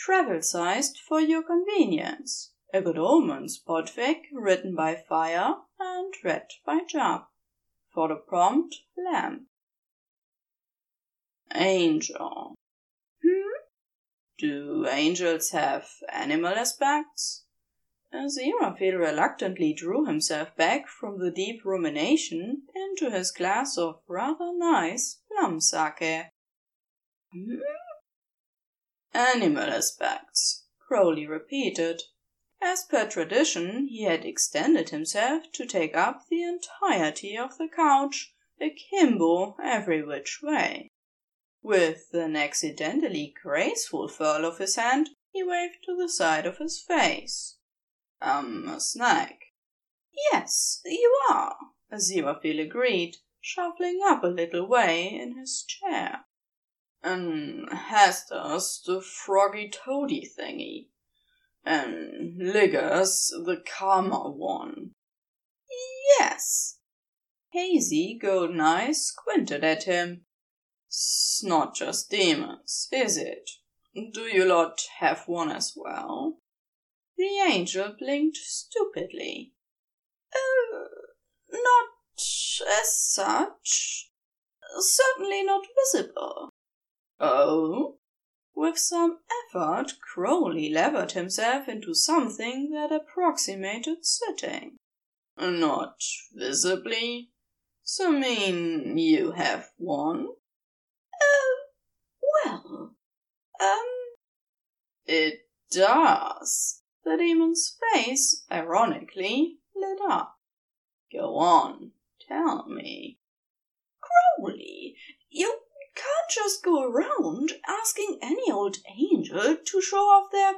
travel-sized for your convenience. A Good Omens podfic written by Fire and read by Jab. For the prompt, Lamp. Angel. Do angels have animal aspects? Aziraphale reluctantly drew himself back from the deep rumination into his glass of rather nice plum sake. Animal aspects, Crowley repeated. As per tradition, he had extended himself to take up the entirety of the couch, akimbo every which way. With an accidentally graceful furl of his hand, he waved to the side of his face. A snack. Yes, you are, Aziraphale agreed, shuffling up a little way in his chair. And Hester's the froggy toady thingy. And Ligger's the calmer one. Yes. Hazy golden eyes squinted at him. "'S not just demons, is it? Do you lot have one as well?" The angel blinked stupidly. Not as such. Certainly not visible." "Oh?" With some effort, Crowley levered himself into something that approximated sitting. "Not visibly? So mean you have one?" Well, It does." The demon's face, ironically, lit up. "Go on, tell me." Crowley, you can't just go around asking any old angel to show off their,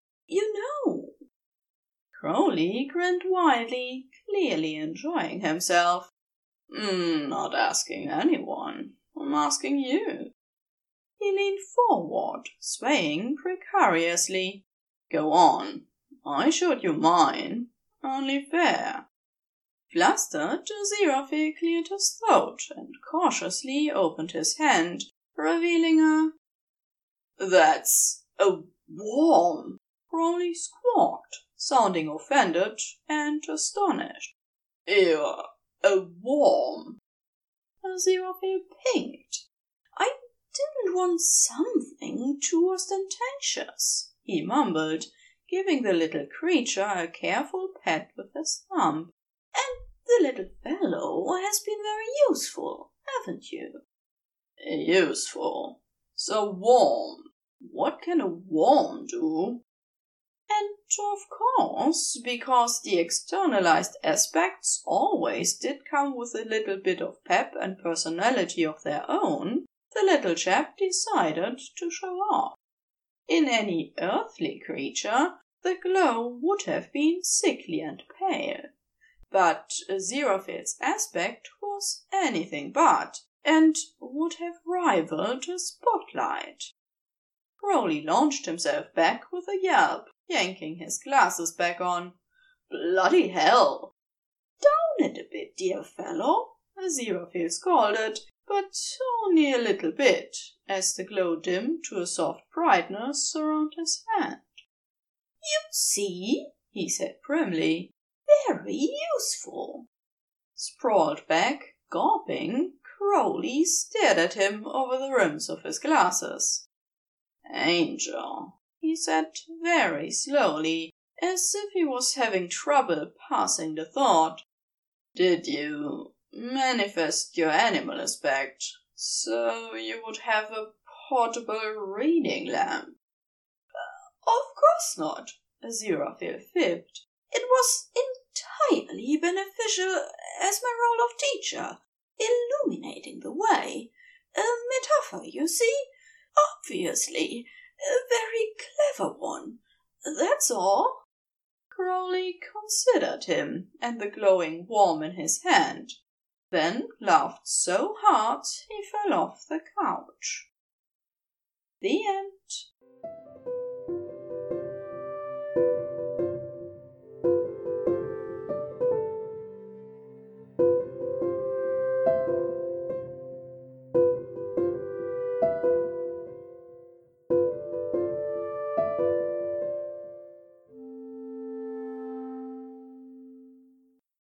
Crowley grinned widely, clearly enjoying himself. "Not asking anyone. I'm asking you." He leaned forward, swaying precariously. "Go on. I showed you mine. Only fair." Flustered, Aziraphale cleared his throat and cautiously opened his hand, revealing "That's a worm," Crowley squawked, sounding offended and astonished. "You're a worm." Aziraphale pinked. "I didn't want something too ostentatious," he mumbled, giving the little creature a careful pat with his thumb. "And the little fellow has been very useful, haven't you?" "Useful? So warm. What can a worm do?" And of course, because the externalized aspects always did come with a little bit of pep and personality of their own, the little chap decided to show off. In any earthly creature, the glow would have been sickly and pale. But Aziraphale's aspect was anything but, and would have rivaled a spotlight. Crowley launched himself back with a yelp, yanking his glasses back on. "Bloody hell!" "Down it a bit, dear fellow," Aziraphale scolded, but only a little bit, as the glow dimmed to a soft brightness around his hand. "You see," he said primly. "Very useful." Sprawled back, gawping, Crowley stared at him over the rims of his glasses. "Angel," he said very slowly, as if he was having trouble passing the thought. "Did you manifest your animal aspect so you would have a portable reading lamp?" "Of course not," Aziraphale fibbed. "It was entirely beneficial as my role of teacher, illuminating the way. A metaphor, you see. Obviously, a very clever one. That's all." Crowley considered him and the glowing worm in his hand, then laughed so hard he fell off the couch. The end.